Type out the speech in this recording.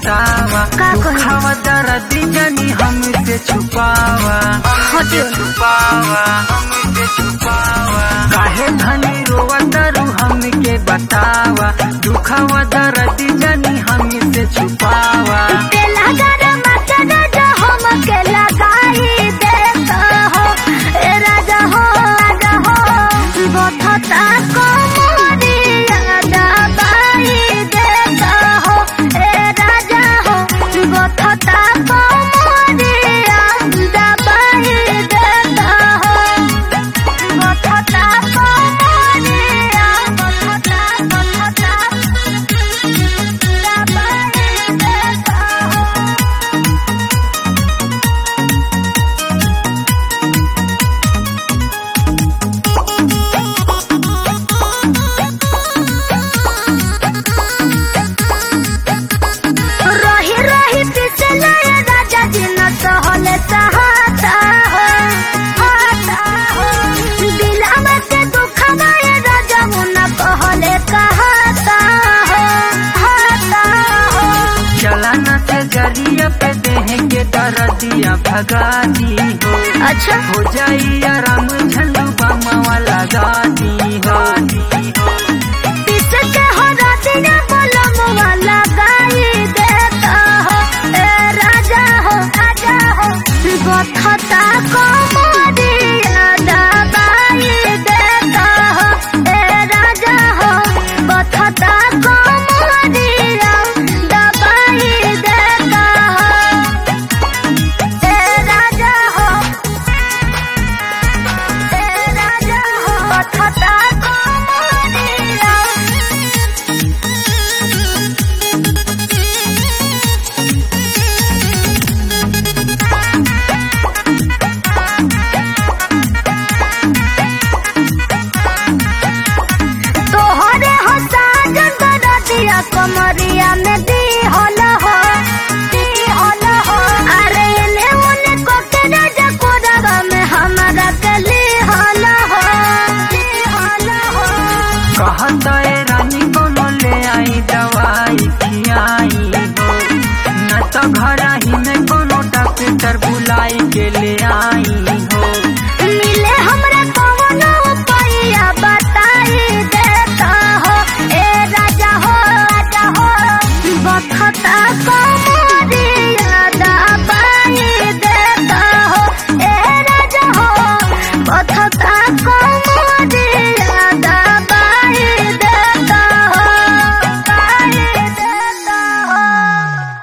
बतावा, दुखावा दर्द जानी हमसे छुपावा, हमसे छुपावा। काहे धनी रोवा दरू हमके बतावा, दुखावा दर्द जानी हमसे छुपावा। चलाना से जरिया पे देंगे दर्दिया भगा दी हो। अच्छा हो जाई आराम झलू बामा वाला गा